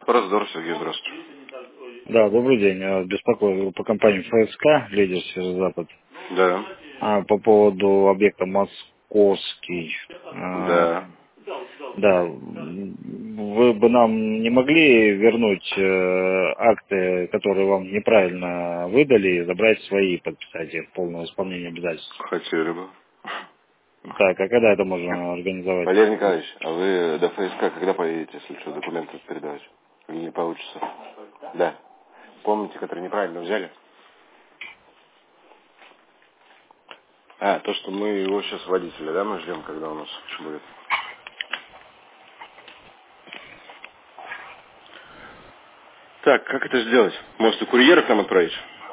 Раздор, Сергей, здравствуйте. Да, добрый день. Беспокою по компании ФСК, лидер Северо-Запад. Да, По поводу объекта Московский. да. Да, вы бы нам не могли вернуть акты, которые вам неправильно выдали, и забрать свои, подписать их в полное исполнение обязательств? Хотели бы. Так, а когда это можно организовать? Валерий Николаевич, а вы до ФСК когда поедете, если что, документы передавать? Или не получится? Да. Помните, который неправильно взяли? То, что мы его сейчас водителя, да, мы ждем, когда у нас будет. Так, как это сделать? Может, и курьера к нам отправить?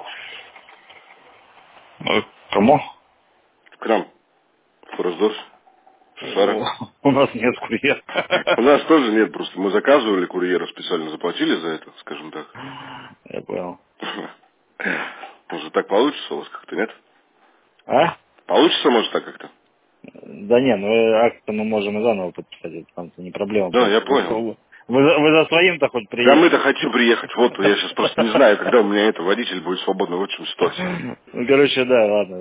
Кому? К нам. В Форсдорс. Шара. У нас нет курьера. У нас тоже нет, просто мы заказывали курьера, специально заплатили за это, скажем так. Я понял. Может, так получится у вас как-то, нет? А? Получится, может, так как-то? Да не, ну акт мы можем и заново подписать, это там-то не проблема. Да, Просто я понял. вы за своим-то хоть Да мы-то приедете. хотим приехать. Вот я сейчас просто не знаю, когда у меня это водитель будет свободно в этом ситуации. Ну, короче, да, ладно.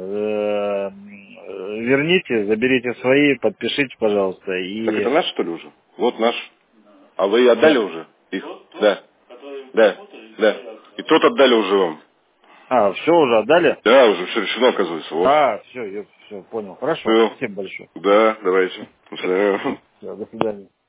Верните, заберите свои, подпишите, пожалуйста, Так это и... наш, что ли, уже? Вот наш. А вы отдали уже их? Да. Да. Да. И тот отдали уже вам. все уже отдали? Да, уже все решено, оказывается. Вот. Все, понял. Хорошо, Все. спасибо большое. Да, давайте. До свидания. Все, до свидания.